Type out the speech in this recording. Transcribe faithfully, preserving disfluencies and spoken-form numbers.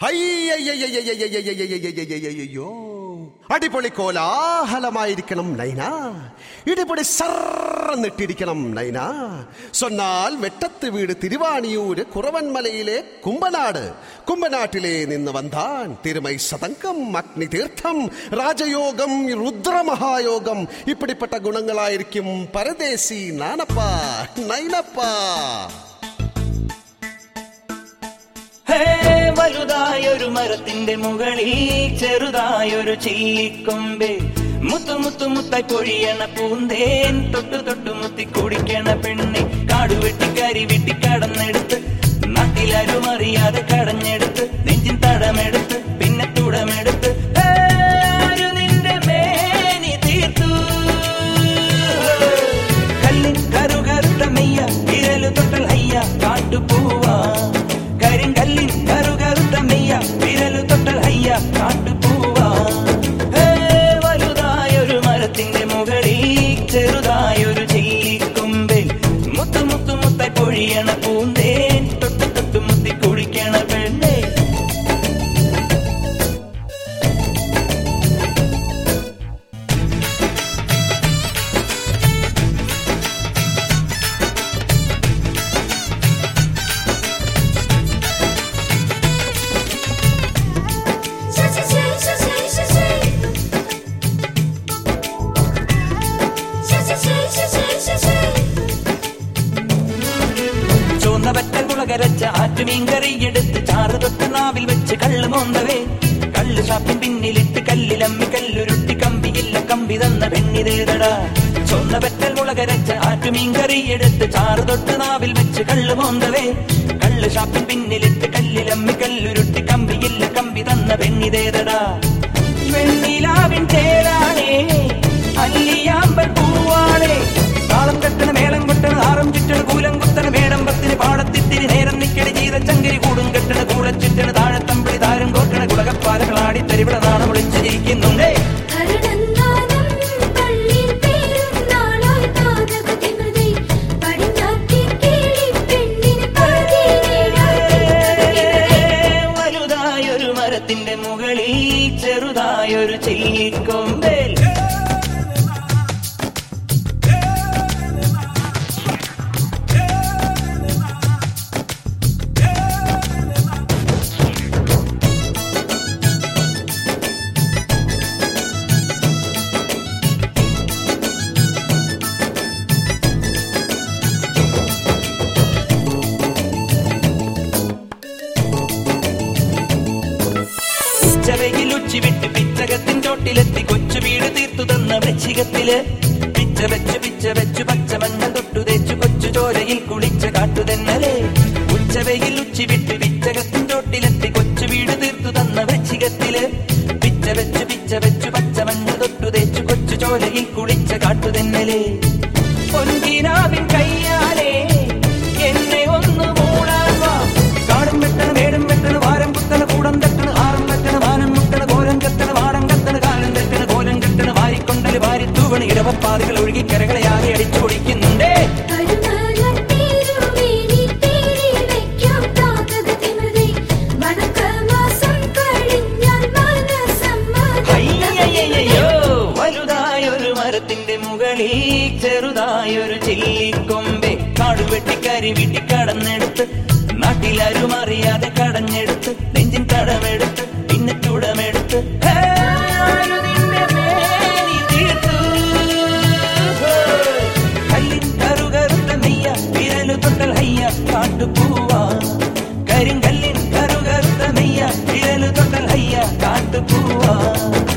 അയ്യോ, അടിപൊളി കോലാഹലമായിരിക്കണം നൈന, ഇടിപൊളി സർന്നിട്ടിരിക്കണം നൈന. സൊന്നാൽ വെട്ടത്ത് വീട് തിരുവാണിയൂര് കുറവൻമലയിലെ കുമ്പനാട്, കുമ്പനാട്ടിലെ നിന്ന് വന്താൻ തിരുമൈ സതങ്കം, അഗ്നി തീർത്ഥം, രാജയോഗം, രുദ്രമഹായോഗം, ഇപ്പിടിപ്പെട്ട ഗുണങ്ങളായിരിക്കും പരദേശി നാനപ്പ നൈനപ്പ. വലുതായൊരു മരത്തിന്റെ മുകളിൽ ചെറുതായൊരു ചില്ലിക്കൊമ്പേ, മുത്തു മുത്തു മുത്തായി പൊഴിയണ പൂന്തേൻ, തൊട്ടു തൊട്ടു മുത്തി കുടിക്കണ പെണ്ണെ, കാടുവെട്ടി കരി വെട്ടി കടന്നെടുത്ത് നാട്ടിലാരും അറിയാതെ കടഞ്ഞെടുത്ത് നെഞ്ചിൻ തടമെടുത്ത് പിന്നെ തുടമെടുത്ത് നിന്റെ മേനി തീർത്തു. കല്ലിൻ കറുകറുത്ത മെയ്യ വിരലു തൊട്ടൽ അയ്യ കാട്ടുപൂവാ, കരിങ്കല്ലിൻ കറുകറുത്ത മെയ്യ വിരലു തൊട്ടൽ അയ്യ കാട്ടുപൂവാ. വലുതായൊരു മരത്തിന്റെ മുകളിൽ ചെറുതായൊരു ചില്ലിക്കൊമ്പിൽ, മുത്തു മുത്തു മുത്തായി പൊഴിയണ പൂന്തേൻ, തൊട്ടു തൊട്ടു മുത്തി കുടിക്കണ പെണ്ണേ. കരച്ച ആറ്റുമീൻകറിയെടുത്ത് ചാറ് തൊട്ട് നാവിൽ വെച്ച് കള്ള് മോന്തവേ, കള്ള് ഷാപ്പിൻ പിന്നിലിട്ട് കല്ലിലമ്മി കല്ലുരുട്ടി കമ്പിയില്ല കമ്പി തന്ന പെണ്ണിതേതടാ. ചൊന്ന പെറ്റൽ മുളകരച്ച ആറ്റുമീൻകറിയെടുത്ത് ചാറ് തൊട്ട് നാവിൽ വെച്ച് കള്ള് മോന്തവേ, കള്ള് ഷാപ്പിൻ പിന്നിലിട്ട് കല്ലിലമ്മി കല്ലുരുട്ടി കമ്പിയില്ല കമ്പി തന്ന പെണ്ണിതേതടാ. വെണ്ണിലാവിൻ തേരാണേ അല്ലിയാമ്പൽ പൂവാണേ, താളം കെട്ടണ മേളം കൊട്ടണ ആറും ചുറ്റണ കൂലം കുത്തണ മേടമ്പത്തിന് പാടത്തിത്തിരി നേരം നിക്കണ ജീതച്ചങ്കരി കൂടും കെട്ടണ കൂടച്ചിട്ടണ താഴത്തമ്പിളി താരം കോട്ടണ കുടകപ്പാലകളാടി തരിവിള നാണം വിളിച്ചിരിക്കുന്നുണ്ടേ. വലുതായൊരു മരത്തിന്റെ മുകളിൽ ചെറുതായൊരു ചില്ലിക്കൊമ്പേൽ, ഉച്ചിവിട്ട് പിച്ചകത്തിൻ ചോട്ടിലെത്തി കൊച്ചു വീട് തീർത്തു തന്ന വൃശ്ചികത്തില്, പിച്ച വെച്ചു പിച്ച വെച്ചു പച്ചമഞ്ഞ തൊട്ടു തേച്ചു കൊച്ചു ചോരയിൽ കുളിച്ച കാട്ടുതെന്നലേ. ഉച്ചവയിൽ ഉച്ചിവിട്ട് പിച്ചകത്തിൻ ചോട്ടിലെത്തി കൊച്ചു വീട് തീർത്തു തന്ന വൃശ്ചികത്തില്, പിച്ച വെച്ചു പിച്ച വെച്ചു പച്ചമഞ്ഞ തൊട്ടു തേച്ചു കൊച്ചു ചോരയിൽ കുളിച്ച കാട്ടുതെന്നലേ. പൊൻകിനാവിൻ കയ്യാലേ എന്നെ ഒന്ന് മൂടാൻ വാ, കാടും വെട്ടണ മേടും വെട്ടണ വാരം കുത്തണ കൂടം തട്ടണ ആറും വെട്ടണ വാനം മുട്ടണ കോലം കത്തണ വാടം കത്തണ കാലം തെറ്റണ കോലം കെട്ടണ വാരിക്കൊണ്ടല് വാരി തൂവണ ഇടവപ്പാതകൾ ഒഴുകി കരകളെ ആകെ അടിച്ചു പൊടിക്കുന്നുണ്ടേ. വലുതായൊരു മരത്തിന്റെ മുകളിൽ ചെറുതായൊരു ചില്ലിക്കൊമ്പെ, കാടുവെട്ടി കരി വീട്ടി കടന്നെടുത്ത് നാട്ടിലാരും അറിയാതെ കടഞ്ഞെടുത്ത് നെഞ്ചിൻ തടമെടുത്ത് പിന്നെ തുടമെടുത്ത് നിന്റെ മേനി തീർത്തു. കല്ലിൻ കറുകറുത്ത മെയ്യ വിരലു തൊട്ടൽ ഹയ്യ കാട്ടുപൂവാ, കരിങ്കല്ലിൻ കറുകറുത്ത മെയ്യ വിരലു തൊട്ടൽ ഹയ്യ കാട്ടുപൂവാ.